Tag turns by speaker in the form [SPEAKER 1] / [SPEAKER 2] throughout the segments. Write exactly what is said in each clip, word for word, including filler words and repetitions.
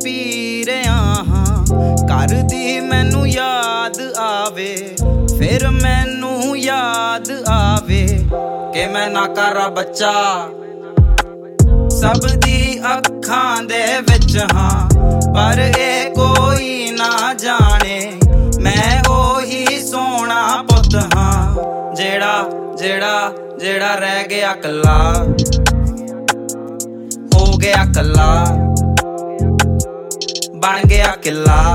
[SPEAKER 1] ਪੀ ਰਿਹਾ ਹਾਂ। ਘਰ ਦੀ ਮੈਨੂੰ ਯਾਦ ਆਵੇ, ਫਿਰ ਮੈਨੂੰ ਯਾਦ ਆਵੇ ਕਿ ਮੈਂ ਨਾ ਕਰਾਂ ਬੱਚਾ। ਸਭ ਦੀ ਅੱਖਾਂ ਦੇ ਵਿੱਚ ਹਾਂ, ਪਰ ਇਹ ਕੋਈ ਨਾ ਜਾਣੇ ਮੈਂ ਉਹੀ ਸੋਹਣਾ ਪੁੱਤ ਹਾਂ ਜਿਹੜਾ ਜਿਹੜਾ ਜਿਹੜਾ ਰਹਿ ਗਿਆ ਕੱਲਾ, ਹੋ ਗਿਆ ਕੱਲਾ, ਬਣ ਗਿਆ ਕਿੱਲਾ।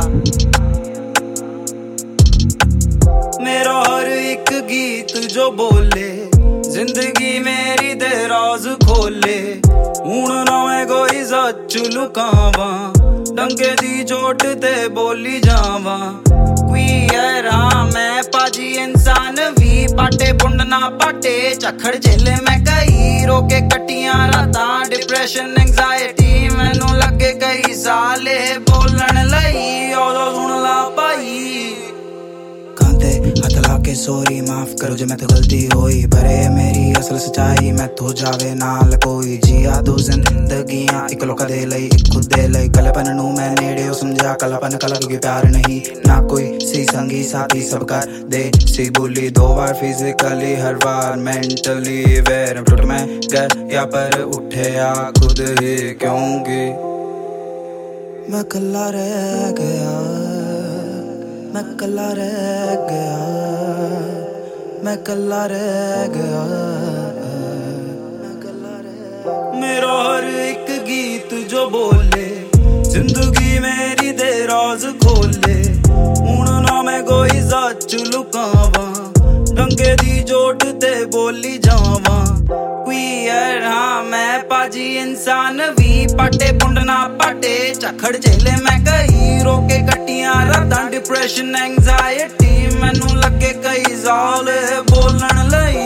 [SPEAKER 1] ਮੇਰਾ ਹਰ ਇੱਕ ਗੀਤ ਜੋ ਬੋਲੇ, ਜ਼ਿੰਦਗੀ ਮੇਰੀ ਦੇ ਰਾਜ਼ ਖੋਲੇ। ਹੁਣ ਨਾ ਮੈਂ ਕੋਈ ਸੱਚ ਲੁਕਾਵਾਂ, ਡੰਗੇ ਦੀ ਚੋਟ ਤੇ ਬੋਲੀ ਜਾਵਾਂ। ਕੁਈਅਰ ਹਾਂ ਮੈਂ ਭਾਜੀ ਇਨਸਾਨ ਵੀ, ਪਾਟੇ ਪੁੰਡ ਨਾ ਪਾਟੇ ਝੱਖੜ ਝੇਲੇ ਮੈਂ ਕਈ, ਰੋਕੇ ਕੱਟੀਆਂ ਰਾਤਾਂ ਡਿਪਰੈਸ਼ਨ ਐਂਗਜ਼ਾਇਟੀ ਮੈਨੂੰ ਲੱਗੇ ਕਈ ਸਾਲੇ ਬੋਲਣ ਲਈ। ਉਦੋਂ ਸੁਣ ਲਾ ਭਾਈ कांधे हाथ लाके सॉरी माफ करो जो मैं तो गलती होई, पर ये मेरी असल सच्चाई मैं तो जावे नाल कोई। जिया दो जिंदगियां एक लोका दे लई एक खुद दे लई, कलपन नू मैं नेड़े समझा कलपन कला क्योंकि प्यार नहीं ना कोई सी संगी साथी सब कर दे सी बोली। दो बार फिजिकली हर बार मेंटली वेर टूट मैं गया पर उठे आ खुद ही क्योंकि मैं कल्ला रह गया, मैं कल्ला रह गया, मैं कल्ला रह गया, मैं कल्ला रह। मेरा हर एक गीत जो बोले, जिंदगी मेरी दे राज खोले। हुण ना मैं कोई सच लुकावां, डंगे दी चोट ते बोली जावां। क्वीयर हाँ मैं भाजी इंसान भी, पाटे पुंड ना पाटे झक्खड़ झेले मैं कई, रोके कट्टियां रातां डिप्रेशन एंगजाइटी मैनू लगे कई साल बोलण लई।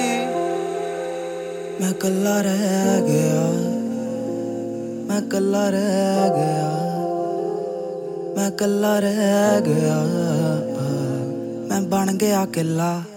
[SPEAKER 1] मैं कल्ला रह गया, मैं कल्ला रह गया, मैं कल्ला रह गया, मैं बन गया किला।